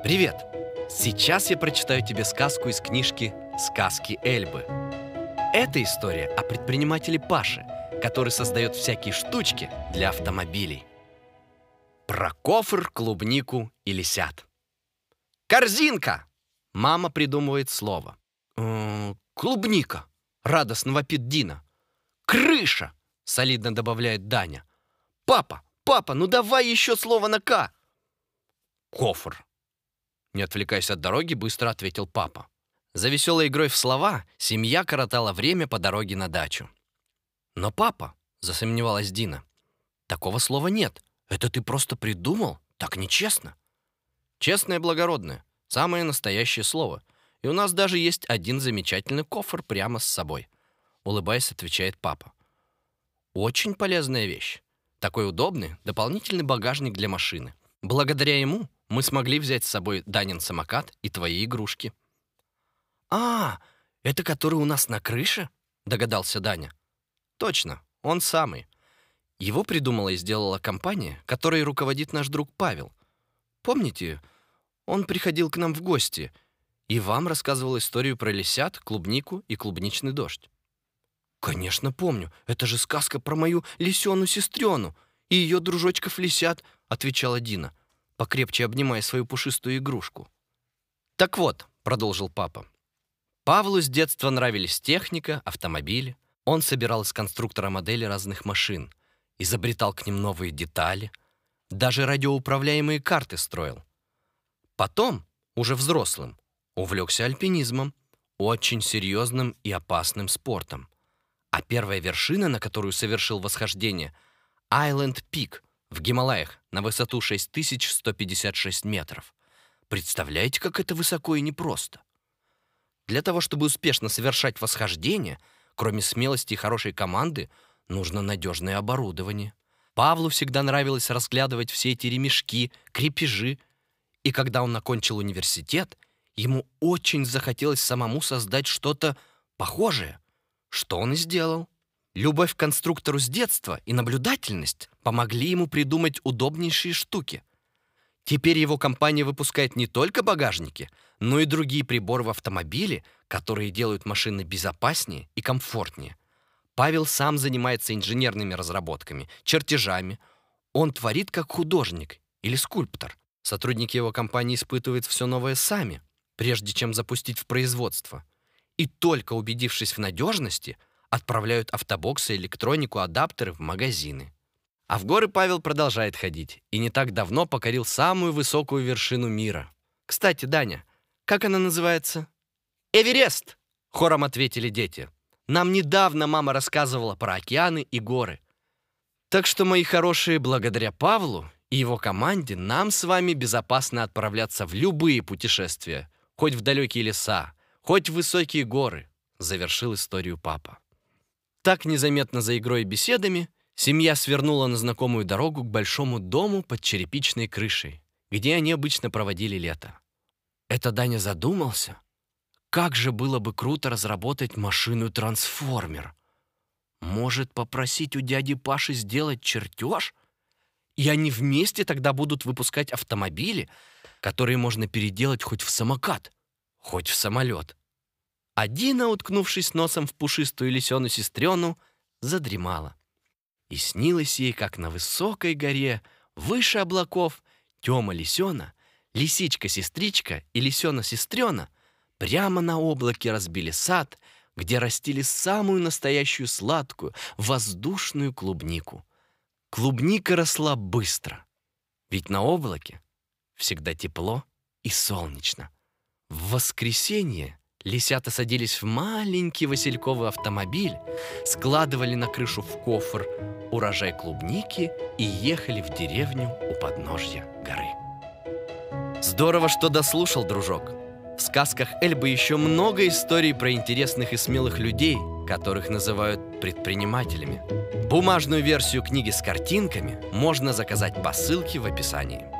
Привет! Сейчас я прочитаю тебе сказку из книжки «Сказки Эльбы». Это история о предпринимателе Паше, который создает всякие штучки для автомобилей. Про кофр, клубнику и лисят. «Корзинка!» Мама придумывает слово. «Клубника!» — радостно вопит Дина. «Крыша!» — солидно добавляет Даня. Папа, ну давай еще слово на «К». «Кофр!» Не отвлекаясь от дороги, быстро ответил папа. За веселой игрой в слова семья коротала время по дороге на дачу. «Но, папа», — засомневалась Дина, — «такого слова нет. Это ты просто придумал? Так нечестно». «Честное, благородное. Самое настоящее слово. И у нас даже есть один замечательный кофр прямо с собой», — улыбаясь, отвечает папа. «Очень полезная вещь. Такой удобный дополнительный багажник для машины. Благодаря ему мы смогли взять с собой Данин самокат и твои игрушки». «А, это который у нас на крыше?» — догадался Даня. «Точно, он самый. Его придумала и сделала компания, которой руководит наш друг Павел. Помните, он приходил к нам в гости и вам рассказывал историю про лисят, клубнику и клубничный дождь». «Конечно помню, это же сказка про мою лисену-сестрёну и ее дружочков-лисят», — отвечала Дина, покрепче обнимая свою пушистую игрушку. «Так вот», — продолжил папа, — «Павлу с детства нравились техника, автомобили. Он собирал из конструктора модели разных машин, изобретал к ним новые детали, даже радиоуправляемые карты строил. Потом, уже взрослым, увлекся альпинизмом, очень серьезным и опасным спортом. А первая вершина, на которую совершил восхождение, Айленд Пик в Гималаях на высоту 6156 метров. Представляете, как это высоко и непросто? Для того, чтобы успешно совершать восхождение, кроме смелости и хорошей команды, нужно надежное оборудование. Павлу всегда нравилось разглядывать все эти ремешки, крепежи, и когда он окончил университет, ему очень захотелось самому создать что-то похожее, что он и сделал. Любовь к конструктору с детства и наблюдательность помогли ему придумать удобнейшие штуки. Теперь его компания выпускает не только багажники, но и другие приборы в автомобиле, которые делают машины безопаснее и комфортнее. Павел сам занимается инженерными разработками, чертежами. Он творит как художник или скульптор. Сотрудники его компании испытывают все новое сами, прежде чем запустить в производство. И только убедившись в надежности, отправляют автобоксы, электронику, адаптеры в магазины. А в горы Павел продолжает ходить и не так давно покорил самую высокую вершину мира. Кстати, Даня, как она называется? «Эверест!» — хором ответили дети. «Нам недавно мама рассказывала про океаны и горы». Так что, мои хорошие, благодаря Павлу и его команде нам с вами безопасно отправляться в любые путешествия, хоть в далекие леса, хоть в высокие горы, завершил историю папа. Так незаметно за игрой и беседами семья свернула на знакомую дорогу к большому дому под черепичной крышей, где они обычно проводили лето. Это Даня задумался. Как же было бы круто разработать машину-трансформер. Может, попросить у дяди Паши сделать чертеж? И они вместе тогда будут выпускать автомобили, которые можно переделать хоть в самокат, хоть в самолет. А Дина, уткнувшись носом в пушистую лисену-сестрёну, задремала. И снилось ей, как на высокой горе, выше облаков, Тёма-лисёна, лисичка-сестричка и лисёна-сестрёна прямо на облаке разбили сад, где растили самую настоящую сладкую, воздушную клубнику. Клубника росла быстро, ведь на облаке всегда тепло и солнечно. В воскресенье лисята садились в маленький васильковый автомобиль, складывали на крышу в кофр урожай клубники и ехали в деревню у подножья горы. Здорово, что дослушал, дружок. В сказках Эльбы еще много историй про интересных и смелых людей, которых называют предпринимателями. Бумажную версию книги с картинками можно заказать по ссылке в описании.